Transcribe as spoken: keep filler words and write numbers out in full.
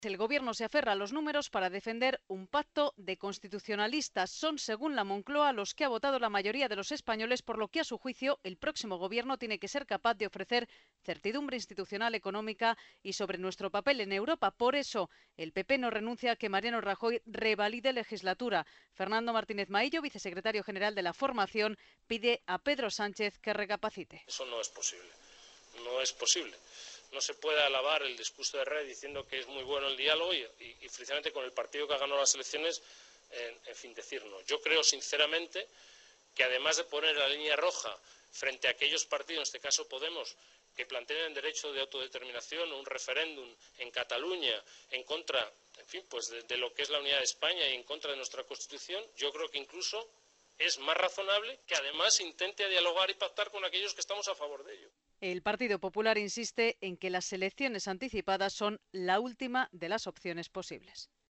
El Gobierno se aferra a los números para defender un pacto de constitucionalistas. Son, según la Moncloa, los que ha votado la mayoría de los españoles, por lo que, a su juicio, el próximo Gobierno tiene que ser capaz de ofrecer certidumbre institucional, económica y sobre nuestro papel en Europa. Por eso, el P P no renuncia a que Mariano Rajoy revalide legislatura. Fernando Martínez Maillo, vicesecretario general de la formación, pide a Pedro Sánchez que recapacite. Eso no es posible. No es posible. No se puede alabar el discurso de Rey diciendo que es muy bueno el diálogo y, y, y precisamente con el partido que ha ganado las elecciones, en, en fin, decir no. Yo creo sinceramente que además de poner la línea roja frente a aquellos partidos, en este caso Podemos, que planteen el derecho de autodeterminación o un referéndum en Cataluña en contra, en fin, pues de, de lo que es la unidad de España y en contra de nuestra Constitución, yo creo que incluso es más razonable que además intente dialogar y pactar con aquellos que estamos a favor de ello. El Partido Popular insiste en que las elecciones anticipadas son la última de las opciones posibles.